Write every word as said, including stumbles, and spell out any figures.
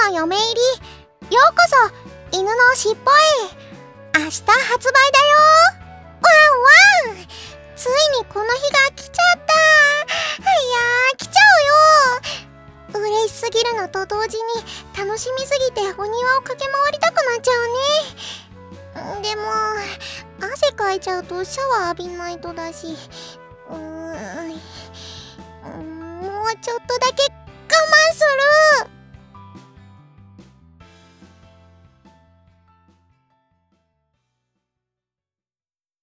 の嫁入り、ようこそ犬のしっぽへ。明日発売だよ。ワンワン。ついにこの日が来ちゃった。いやー、来ちゃうよ。嬉しすぎるのと同時に楽しみすぎてお庭を駆け回りたくなっちゃうね。でも汗かいちゃうとシャワー浴びないとだし、うーん、もうちょっとだけ我慢する。